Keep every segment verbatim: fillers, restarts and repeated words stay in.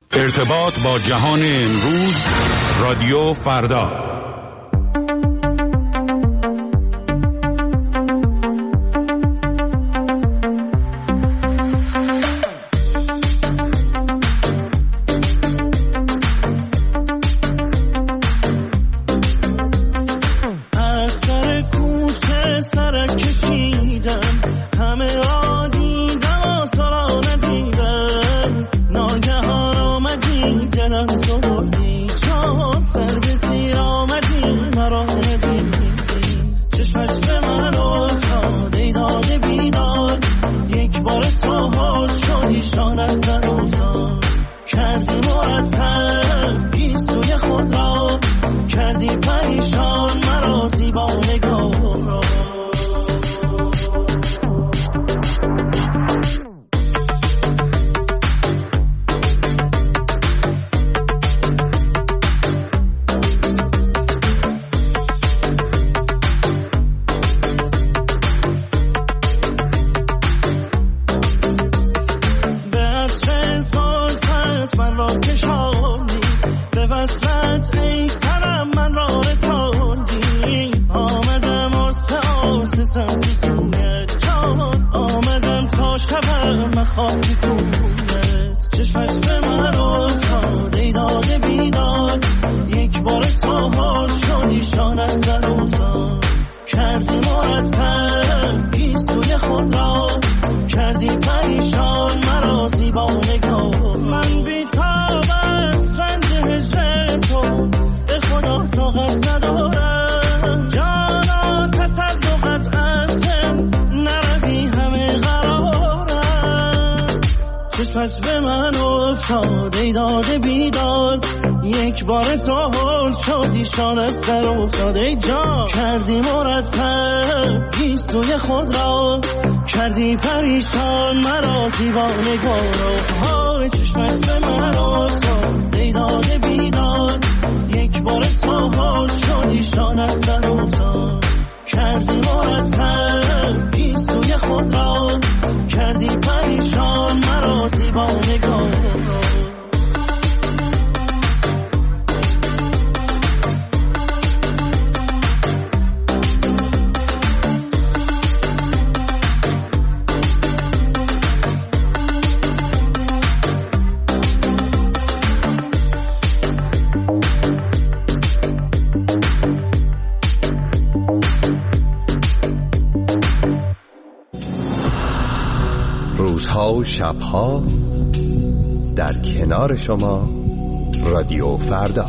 ارتباط با جهان امروز، رادیو فردا. روزها و شبها در کنار شما، رادیو فردا.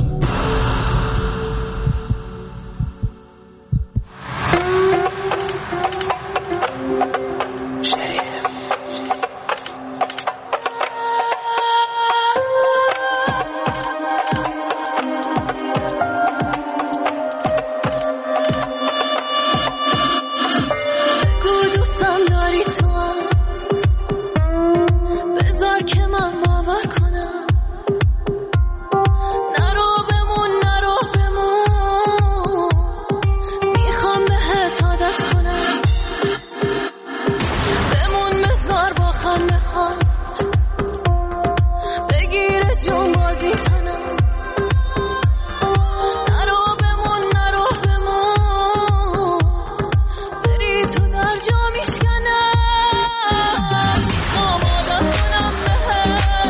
تو در جا میشکنم آمادت کنم بهت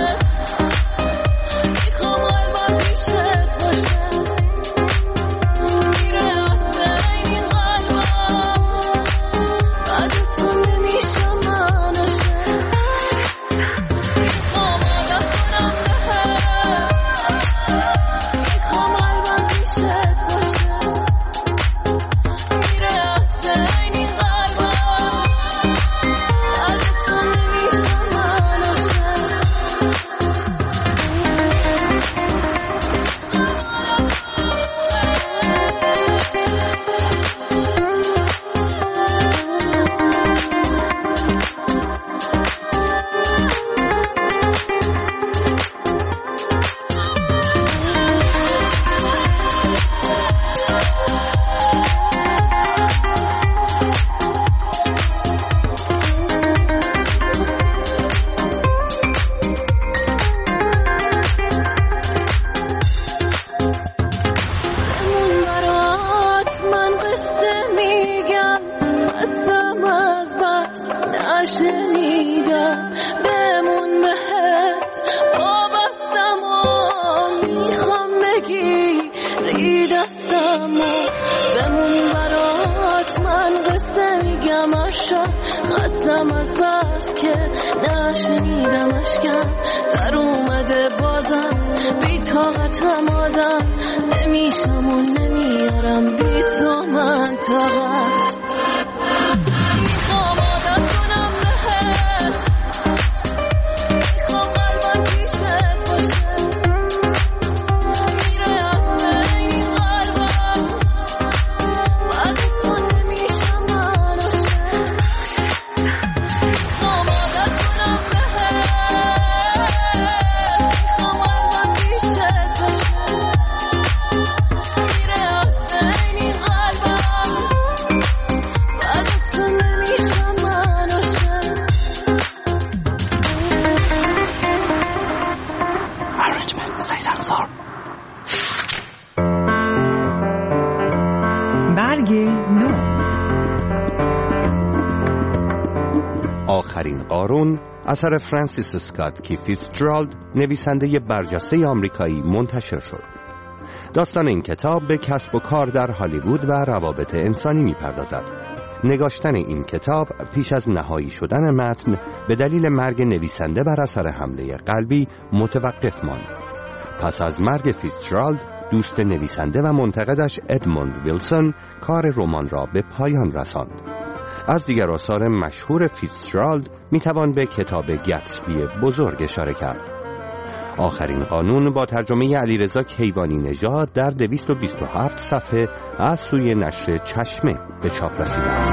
نیستم و بمون برات من قصه میگم اشم خستم از بس که نشنیدم اشکم در اومده بازم بی طاقتم آدم نمیشم و نمیارم بی تو من طاقت میخوام عادت کنم بهت میخوام قلبم پیشت باشه میره از بین قلبم بعد تو نمیشم من عاشق میخوام عادت کنم بهت میخوام قلبم پیشت باشه میره از بین قلبم بعد تو نمیشم من عاشق Arrangement Silencer. برگ نو. آخرین قارون اثر فرانسیس اسکات کی فیتزجرالد نویسنده برجسته آمریکایی منتشر شد. داستان این کتاب به کسب و کار در هالیوود و روابط انسانی می‌پردازد. نگاشتن این کتاب پیش از نهایی شدن متن به دلیل مرگ نویسنده بر اثر حمله قلبی متوقف ماند. پس از مرگ فیتزجرالد دوست نویسنده و منتقدش ادموند ویلسون کار رمان را به پایان رساند. از دیگر آثار مشهور فیتزجرالد میتوان به کتاب گتسبی بزرگ اشاره کرد. آخرین قانون با ترجمه علیرضا کیوانی نژاد در دویست و بیست و هفت صفحه از سوی نشر چشمه به چاپ رسیده است.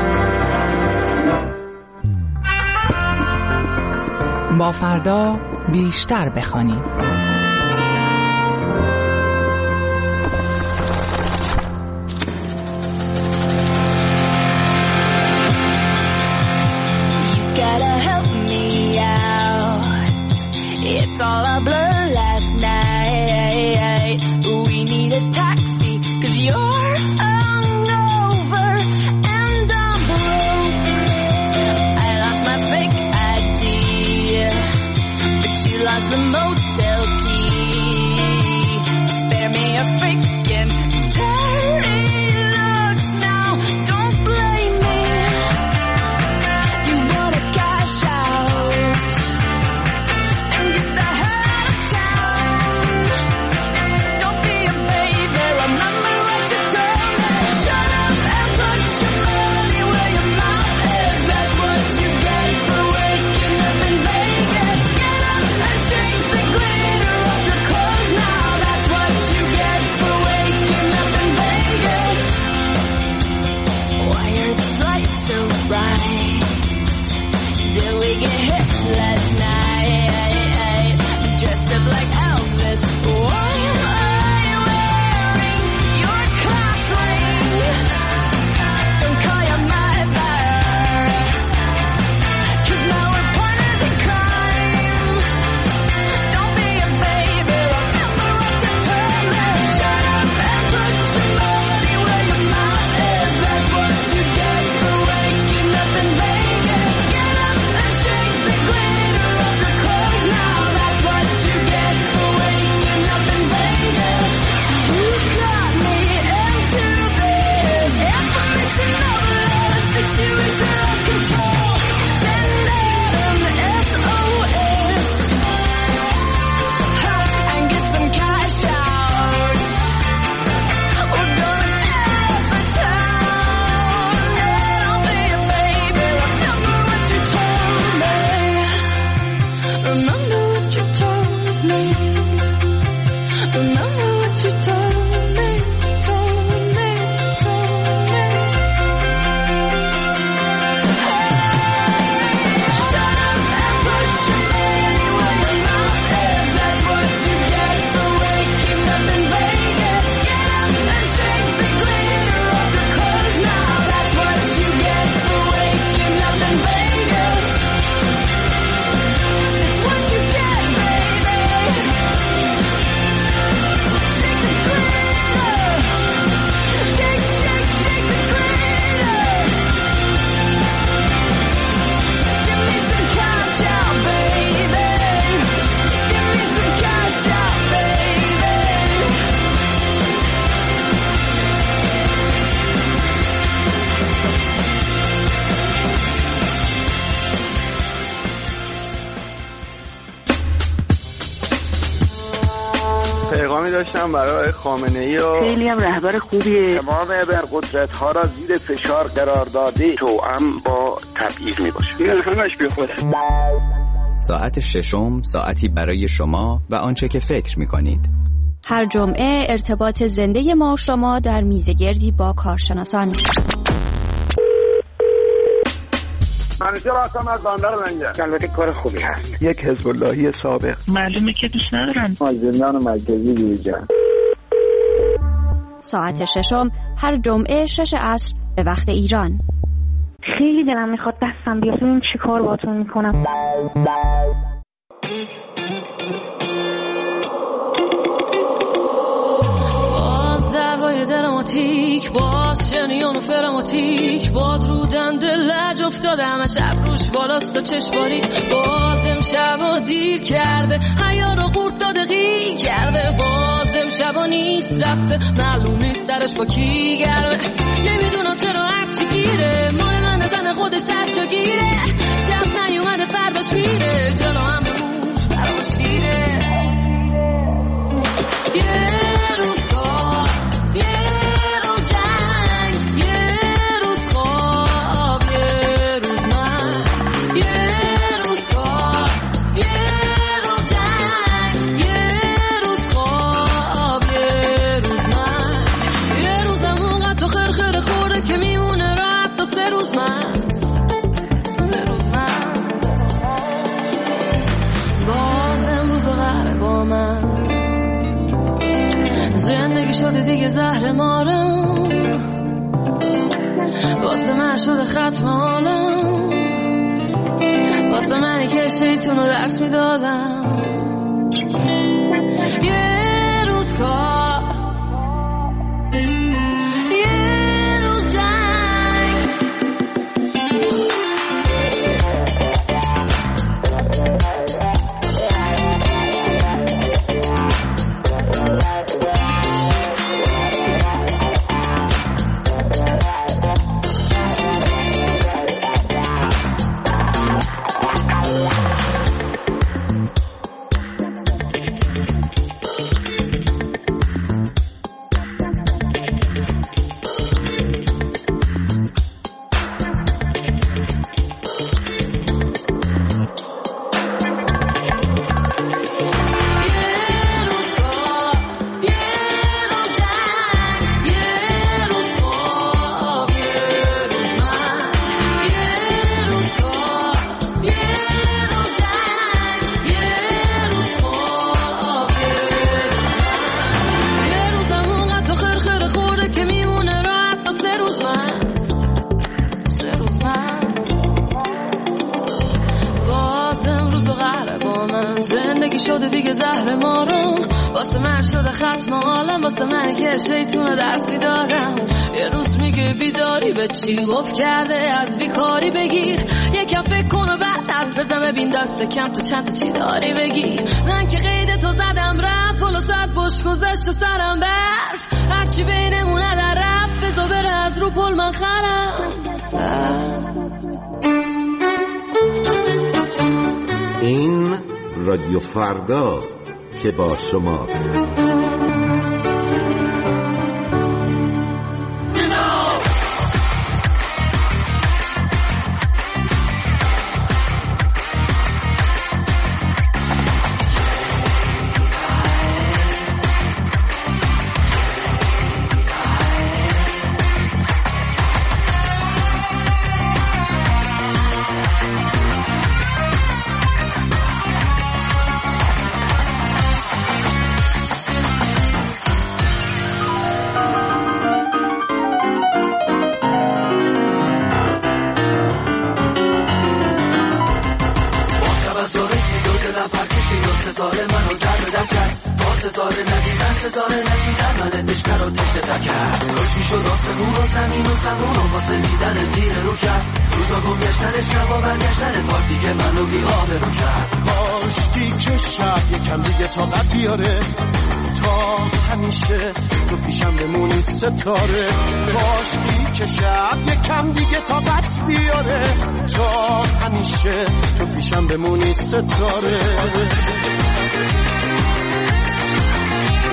با فردا بیشتر بخوانیم. Gotta help me out. It's all a blur last night. We need a taxi, cause you're hungover and I'm broke. I lost my fake I D, but you lost the motel key. Spare me a freaking dirty looks now. Don't blame me. You wanna cash out and get the hell out of town. Don't be a baby, remember what you told me. Shut up and put your money where your mouth is. That's what you get for waking up in Vegas. Get up and shake the glitter off your clothes now. That's what you get for waking up in Vegas. Why are the lights so bright? Did we get hitched last night? Dressed up like Elvis. Why am I wearing your class ring? Don't call your mother, cause now we're partners in crime. Don't be a baby, remember what you told me. Shut up and put your money where your mouth is. That's what you get for waking up in Vegas. Get up and shake the glitter off your clothes now. That's what you get for waking up in Vegas. You got me into this information overload situation of control. Send out an S O S and get some cash out. We're gonna tear up the town. Don't be a baby, remember what you told me. Remember what you told me. Remember what you told me, told me, told me. Shut up and put your money where your mouth is. That's what you get for waking up in Vegas. Get up and shake the glitter off your clothes now. That's what you get for waking up in Vegas. It's what you get, baby. Shake the glitter. پیغامی داشتم برای خامنه‌ای و خیلی هم رهبر خوبیه. تمام ابرقدرت‌ها را زیر فشار قرار داده توأم با تبعیض میباشه. این همش بی خوده. ساعت ششم ساعتی برای شما و آنچه که فکر می‌کنید. هر جمعه ارتباط زنده ما و شما در میزگردی با کارشناسان. منیجر هستم از بندر لنگر. البته کار خوبی هست. یک حزب اللهی سابق. معلومه که دوست ندارن. از زندان مرکزی بیرون. ساعت ششم هر جمعه شش عصر به وقت ایران. خیلی دلم میخواد دستم بیاد ببین چی کار باهاتون میکنم. باز دوای دراماتیک، باز شنیان و فراماتیک، باز رو دنده لج افتاده همه شب روش بالاست و چشباری. باز امشب و دیر کرده حیا رو قورت داده غیر کرده. باز امشب و نیست رفته معلوم نیست سرش با کی گرمه. نمیدونم چرا هرچی گیره مال من زن خودش سر جا گیره. شب نیومده فرداش میره جلو هم به موش برام شیره. یه روز کار یه روز جنگ یه روز خواب یه روز من. یه روز کار یه روز جنگ یه روز خواب یه روز من. یه روزم اونقدر تو خرخره خوره که میمونه راحت تا سه روز من. سه روز من باز امروز قهره با من. زندگی شده دیگه زهر مارم واسه من شده ختم حالم. واسه منی که شیطون رو درس میدادم. یه روز کار یه روز جنگ. شده دیگه زهر مارم واسه من شده ختم حالم. واسه من که شیطون درس میدادم. یه روز میگه بیداری به چی گفت کرده از بیکاری بگیر. یکم فکر کن و بعد حرف بزن ببین دست کم تو چند تا چی داری بگیر. من که قید تو زدم رفت فلو ساعت بش گذشت و سرم برف. هرچی بینمونه در رفت بزا بره از رو پل من خرم. این رادیو فرداست که با شماست. تا همیشه تو پیشم بمونی ستاره. کاشکی که شب یکم دیگه طاقت بیاره. تا همیشه تو پیشم بمونی ستاره.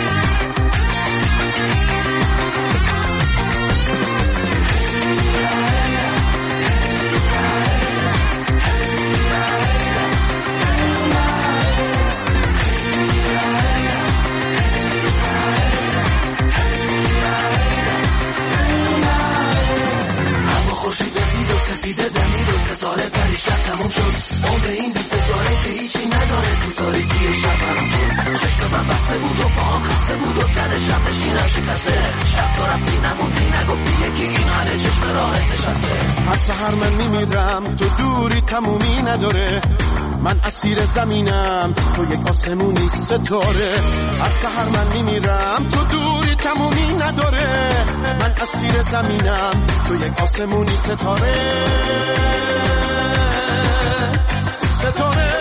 آخر شب بشینم شکسته شب تو رفتی نموندی نگفتی یکی این حاله چشم راهت نشسته هر سحر من میمیرم تو دوری تمومی نداره من اسیر زمینم تو یک آسمونی ستاره هر سحر من میمیرم تو دوری تمومی نداره من اسیر زمینم تو یک آسمونی ستاره ستاره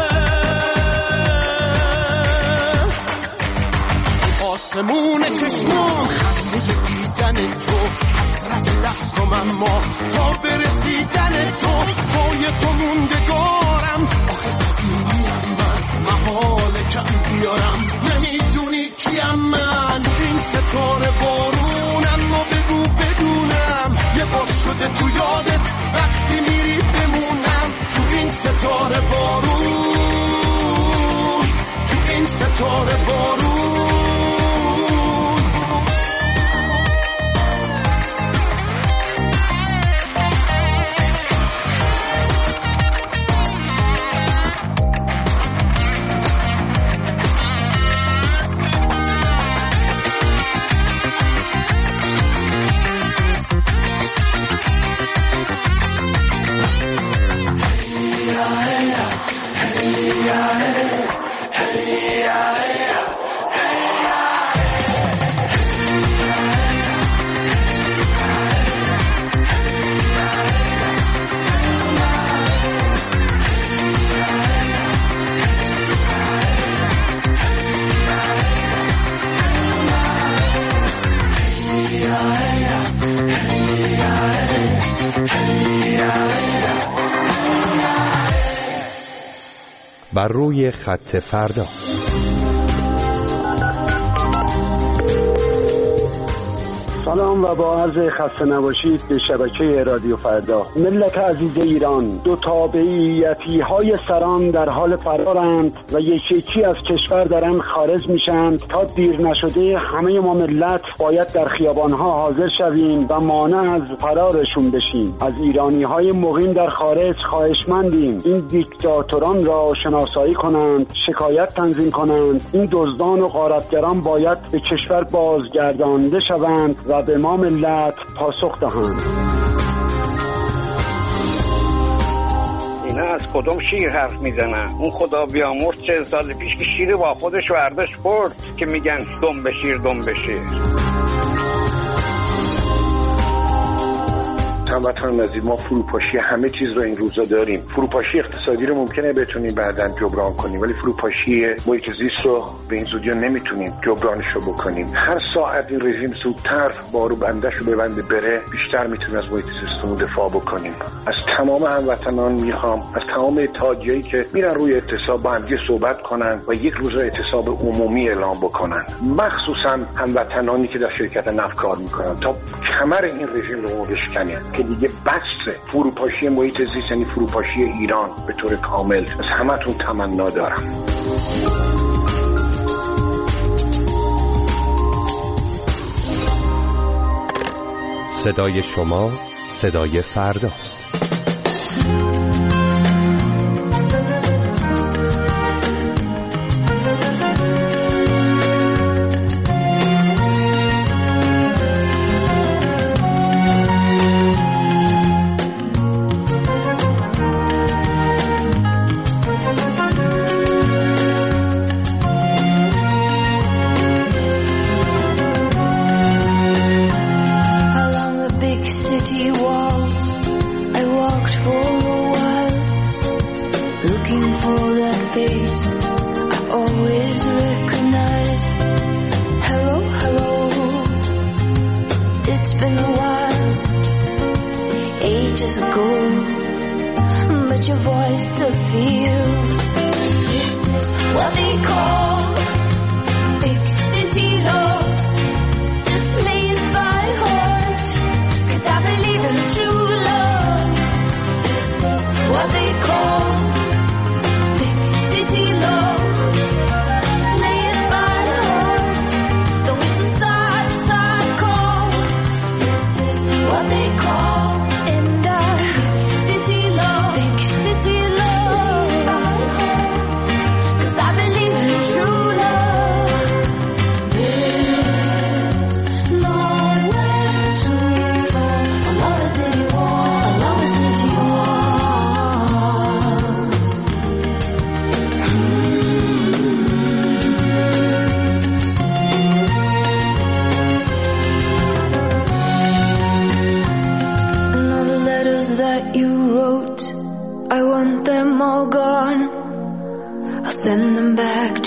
آسمون چشمام خنده دیدن تو حسرت دستم اما تا برسیدن تو پای تو موندگارم آخه ببینیم من محال کم بیارم نمیدونی کیم من این ستاره بارونم و بگو بدونم یه بار شده تو یادت وقتی میری بمونم تو این ستاره بارون تو این ستاره بارون بر روی خط فردا. سلام و با عرض خسته نباشید به شبکه رادیو فردا. ملت عزیز ایران، دو تابعیتی های سران در حال فرارند و یکی یکی از کشور دارن خارج میشند. تا دیر نشده همه ما ملت باید در خیابانها حاضر شویم و مانع از فرارشون بشیم. از ایرانی های مقیم در خارج خواهشمندیم این دیکتاتوران را شناسایی کنند، شکایت تنظیم کنند. این دزدان و غارتگران باید به کشور بازگردانده شوند و به ما ملت پاسخ دهند. اینا از کدوم شیر حرف میزنن؟ اون خدا بیامرز چه سال پیش که شیر با خودش برداشت برد که میگن دم به شیر دم به شیر. هموطنان عزیز، ما فروپاشی همه چیز رو این روزا داریم. فروپاشی اقتصادی رو ممکنه بتونیم بعداً جبران کنیم، ولی فروپاشی محیط زیست رو به این زودی نمیتونیم جبرانش رو بکنیم. هر ساعت این رژیم زودتر بارو بندش رو ببنده بره، بیشتر میتونیم از محیط زیستمون دفاع بکنیم. از تمام هموطنان میخوام، از تمام اتحادیه‌ای که میرن روی اعتصاب با هم صحبت کنن و یک روز اعتصاب عمومی اعلام بکنن، مخصوصاً هموطنانی که در شرکت نفت کار میکنن، تا کمر این رژیم رو بشکنن که دیگه بس فروپاشی محیط زیست، یعنی فروپاشی ایران به طور کامل. از همتون تمنا دارم. صدای شما صدای فرداست. True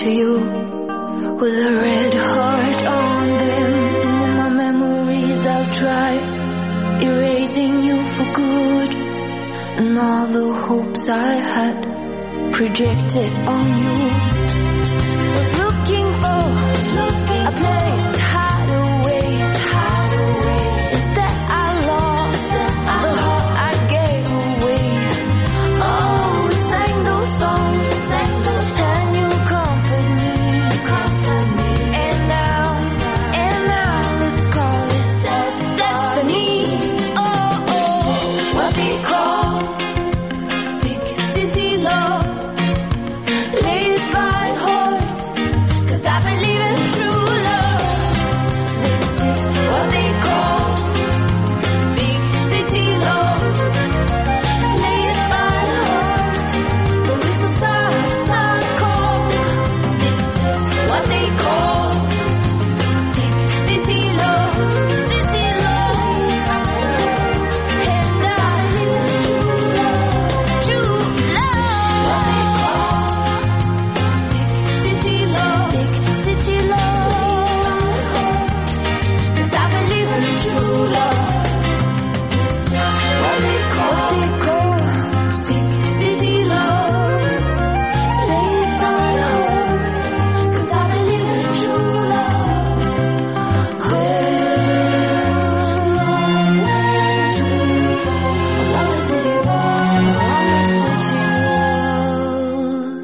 to you with a red heart on them. And in my memories I'll try erasing you for good, and all the hopes I had projected on you. Was looking for a place to hide away, to hide away. Instead I lost the heart I gave away. Oh, we sang those songs, sang those, and you comfort me, comfort me. And now, and now let's call it destiny. Oh, oh, what they call big city love, laid by heart, 'cause I believe in true love. This is what they call big city love, laid by heart, for reasons I can't call. This is what they call big city love, city love, and I believe in true love, true love. What they call big city love, big city love, 'cause I believe in true love. This is what they call, what they call big city love, laid by heart, 'cause I believe in true love. There's no way to fall along the city wall, along the city walls.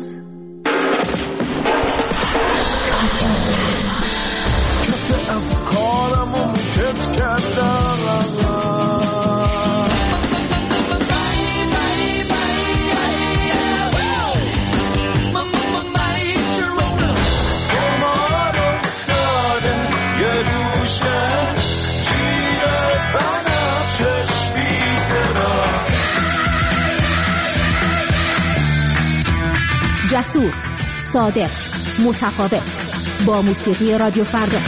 افکارمو موکت کردم ما رو داده یه دوشه جیره بنفشش بیزرا. جسور، صادق، متفاوت، با موسیقی رادیو فردا.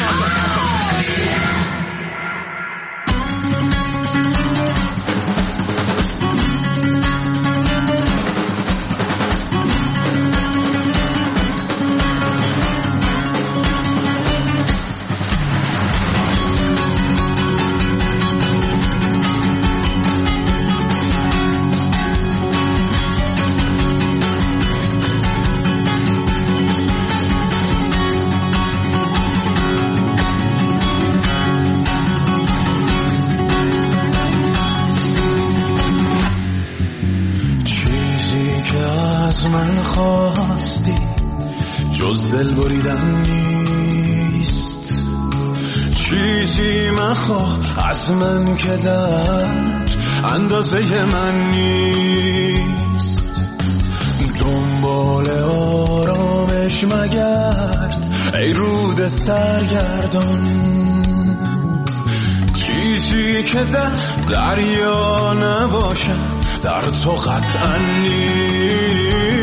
من خواستی جز دل بریدن نیست، چیزی مخواه از من که در اندازه من نیست. دنبال آرامش مگرد ای رود سرگردان، چیزی که در دریا نباشه در تو قطعا نیست.